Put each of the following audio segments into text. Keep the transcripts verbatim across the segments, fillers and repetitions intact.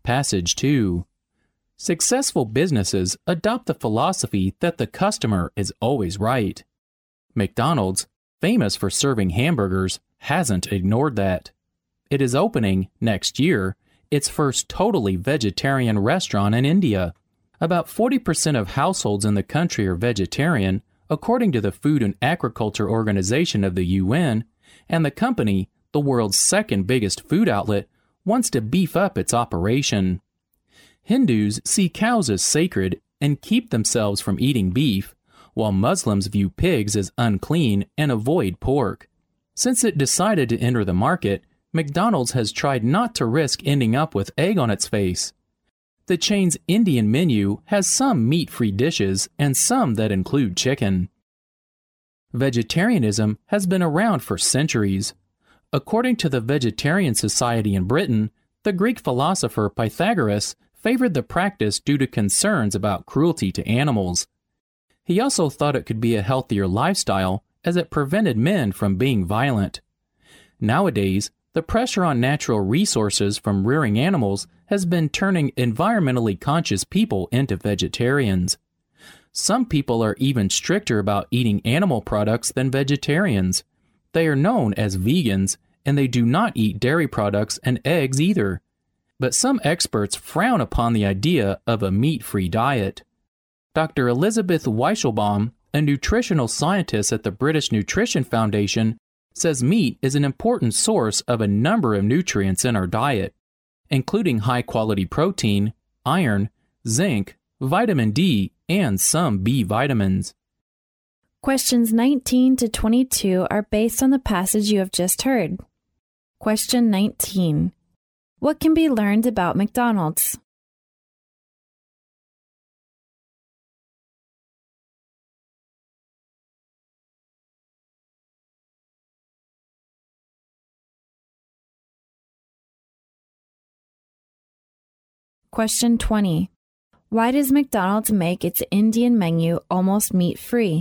Passage two. Successful businesses adopt the philosophy that the customer is always right. McDonald's, famous for serving hamburgers, hasn't ignored that. It is opening, next year, its first totally vegetarian restaurant in India. About forty percent of households in the country are vegetarian, according to the Food and Agriculture Organization of the U N, and the company, the world's second biggest food outlet, wants to beef up its operation. Hindus see cows as sacred and keep themselves from eating beef, while Muslims view pigs as unclean and avoid pork. Since it decided to enter the market, McDonald's has tried not to risk ending up with egg on its face. The chain's Indian menu has some meat-free dishes and some that include chicken. Vegetarianism has been around for centuries. According to the Vegetarian Society in Britain, the Greek philosopher Pythagoras favored the practice due to concerns about cruelty to animals. He also thought it could be a healthier lifestyle as it prevented men from being violent. Nowadays, the pressure on natural resources from rearing animals has been turning environmentally conscious people into vegetarians. Some people are even stricter about eating animal products than vegetarians. They are known as vegans, and they do not eat dairy products and eggs either. But some experts frown upon the idea of a meat-free diet. Doctor Elizabeth Weichelbaum, a nutritional scientist at the British Nutrition Foundation, says meat is an important source of a number of nutrients in our diet, including high-quality protein, iron, zinc, vitamin D, and some B vitamins. Questions nineteen to twenty-two are based on the passage you have just heard. Question nineteen. What can be learned about McDonald's? Question twenty. Why does McDonald's make its Indian menu almost meat-free?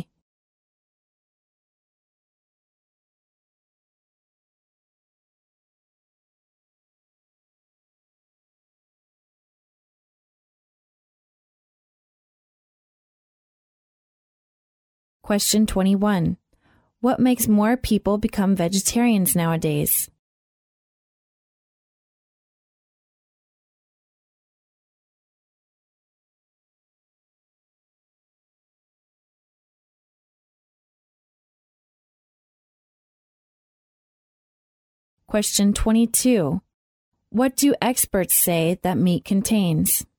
Question twenty-one. What makes more people become vegetarians nowadays? Question twenty-two. What do experts say that meat contains?